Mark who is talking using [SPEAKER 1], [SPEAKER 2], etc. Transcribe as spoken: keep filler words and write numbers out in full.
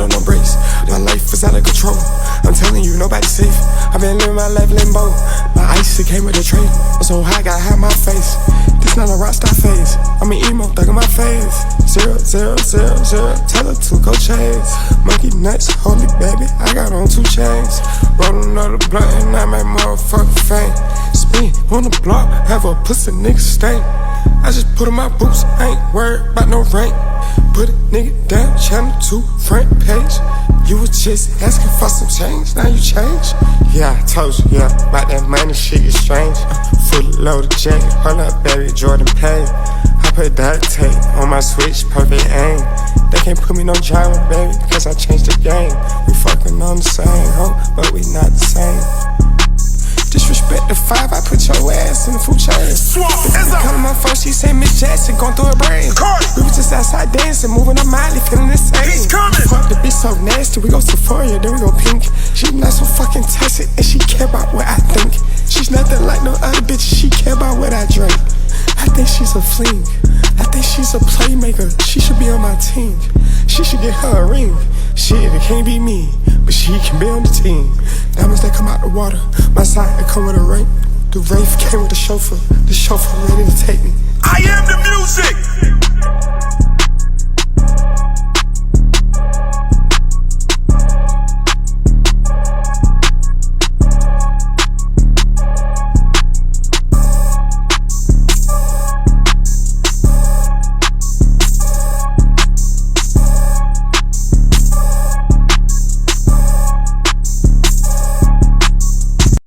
[SPEAKER 1] on no brakes. My life is out of control. I'm telling you, nobody's safe. I've been living my life limbo. My ice, it came with a tray. I'm so high, gotta hide my face. This not a rockstar phase. I'm an emo, thug in my face. Zero, zero, zero, zero. Tell her to go chase. Monkey nuts, holy baby. I got on two chains. Roll another blunt and I make motherfucking fame. Spin on the block, have a pussy nigga stink. I just put on my boots, I ain't worried about no rank. Put a nigga down, channel two, front page. You was just asking for some change, now you change. Yeah, I told you, yeah, about that money shit is strange. uh, Full load of J, hold up baby, Jordan Pay. I put duct tape on my switch, perfect aim. They can't put me no drama, baby, cause I changed the game. We fucking on the same hoe, but we not the same. Disrespect the five, I put your ass in the food chain. Calling my phone, she say Miss Jackson, going through her brain. We was just outside dancing, moving her Miley, feeling the same. Fuck the bitch so nasty, we go Sephora, then we go pink. She not so fucking toxic, and she care about what I think. She's nothing like no other bitch, she care about what I drink. I think she's a fling, I think she's a playmaker. She should be on my team, she should get her a ring. Shit, it can't be me, but she can be on the team. Diamonds that come out the water, my side it come with a ring. The Wraith came with the chauffeur, the chauffeur ready to take me.
[SPEAKER 2] I am the music.